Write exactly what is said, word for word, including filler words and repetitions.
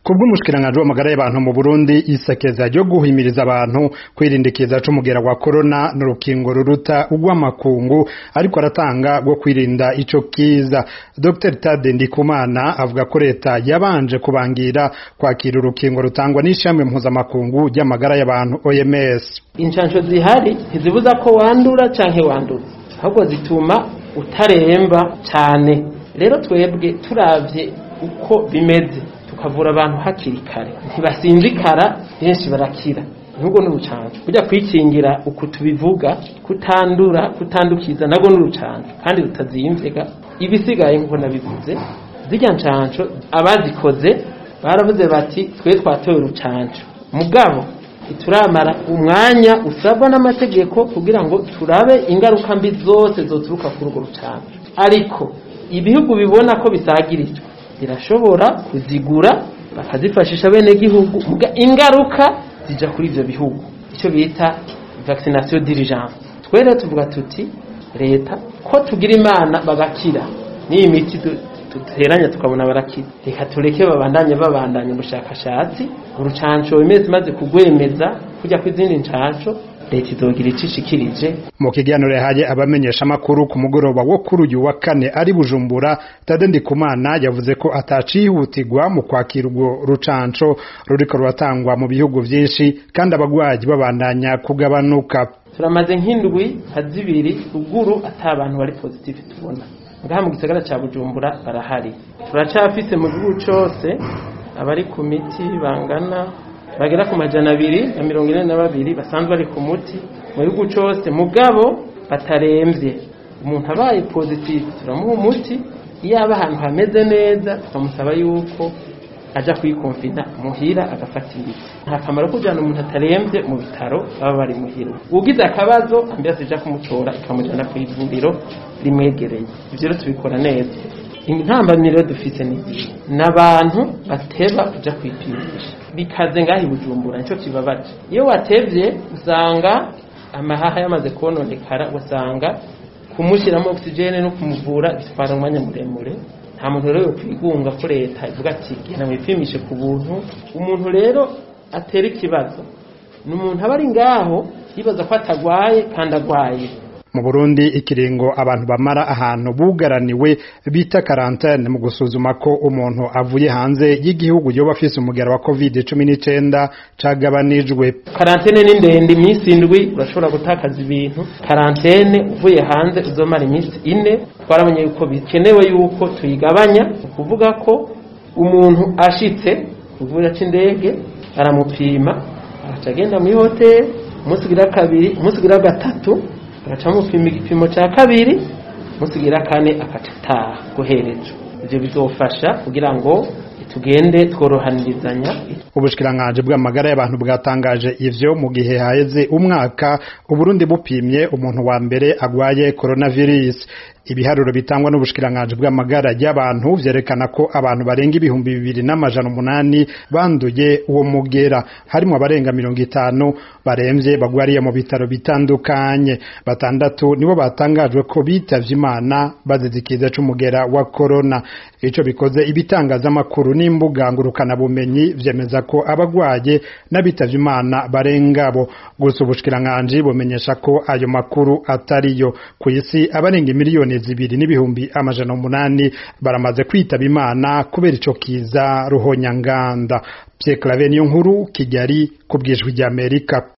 Kubw'umushikiranganje w'amagara y'abantu mu Burundi isekeza ryo guhimiriza abantu kwirindikiza c'umugera wa corona n'urukingo ruruta ugw'amakungu ariko aratanga rwo kwirinda ico kiza. Dr Tade Ndikumana avuga ko leta yabanje kubangira kwakira urukingo rutangwa n'ishami mpuzamakungu ry'amagara y'abantu O M S. Incanco zihari ntizibuza ko wandura canke wandura, ahubwo zituma utaremba cane. Rero twebwe turavye uko bimeze tukavura abantu hakiri kare ntibasinzikara benshi barakira. Nubwo n'urucanco kujya kwikingira uko tubivuga kutandura kutandukiza nago n'urucanco kandi rutazimvega. Ibisigaye nko nabivuze zijya ncanco abazikoze baravuze bati twe twatoye urucanco mugabo turamara umwanya usabwa n'amategeko kugira ngo turabe ingaruka mbi zose zoturuka kuri urwo rucanco, ariko ibihugu bibona ko bisagirijwe birashobora kuzigura bakazifashisha bene gihugu muga ingaruka zija kuri ivyo bihugu, ico bita vaccination d'urgence. Twere tuvuga tuti leta ko tugira imana bagakira ni imiti duteranya tukabona barakira, reka tureke babandanye babandanye ubushakashatsi urucanco imezi maze kugwemeza kujya kw'izindi ncanco leta izogira icishikirije. Mu kiganiro yahaye abamenyesha makuru ku mugoroba wo kuri uyu wa kane ari Bujumbura, Tade Ndikumana yavuze ko atacihutirwa mu kwakira urwo rucanco ruriko ruratangwa mu bihugu vyinshi kandi abagwayi babandanya kugabanuka. Turamaze nk'indwi hazibiri ruguru atabantu bari positive tubona, ngaha mu gisagara ca Bujumbura barahari. Turacafise mu gihugu cose abari ku miti bangana bagera ku majana abiri na mirongo ine na babiri basanzwe bari ku muti mu gihugu cose mugabo bataremvye. Umuntu abaye positive turamuha umuti, iyo aba ahantu hameze neza tukamusaba yuko aja kwikonfina muhira agafata imiti. Nta kamaro kujana umuntu ataremvye mu bitaro baba bari muhira. Ugize akabazo ambiyase ija kumutora ikamujana ku ivuriro rimwegereye. Ivyo rero tubikora neza. Intambaniro dufite ni n'abantu bateba kuja kwipimisha bikaze ngahi Bujumbura nico kibabaje. Iyo watevye usanga amahaha yamaze kononekara, usanga kumushyiramo oxygene no kumuvura bitwara umwanya muremure. Nta muntu rero kwigunga ko leta ivuga ati genda mwipimishe ku buntu. Umuntu rero atera ikibazo n'umuntu abari ngaho yibaza ko atagwaye kandi agwaye. Mu Burundi ikiringo abantu bamara ahantu bugaraniwe bita quarantaine mu gusuzuma ko umuntu avuye hanze y'igihugu yoba afise umugera wa covid cumi n'icenda cagabanijwe. Quarantaine ni ndende iminsi indwi, urashobora gutakaza ibintu. Quarantaine uvuye hanze uzomara iminsi ine. Twaramenye yuko bikenewe yuko tuyigabanya, kuvuga ko umuntu ashitse uvuye c'indege aramupima aracagenda mu hotel umusigira kabiri umusigira gatatu agacamu pima igipimo ca kabiri musigira kane akataha guherejo. Ivyo bizofasha kugira ngo tugende tworohanirizanya. Ubushikiranganje bw'amagara y'abantu bwatangaje ivyo mu gihe haheze umwaka Uburundi bupimye umuntu wa mbere agwaye coronavirus. Ibiharuro bitangwa n'ubushikiranganje bw'amagara y'abantu vyerekana ko abantu barenga ibihumbi bibiri n'amajana umunani banduye uwo mugera, harimo abarenga mirongo itanu baremvye bagwariye mu bitaro bitandukanye. Batandatu nibo batangajwe ko bitavye Imana bazizikiza c'umugera wa corona. Ico bikoze ibitangaza makuru n'imbuga ngurukana bumenyi vyemeza ko abagwaye n'abitavye Imana barengabo. Gusa ubushikiranganje bumenyesha ko ayo makuru atariyo. Ku isi abarenga miliyoni zibiri n'ibihumbi amajana umunani baramaze kwitaba Imana kubera ico kiza ruhonyanganda. Pierre Claver Niyonkuru, Kigali, kubwijwi ry'Amerika.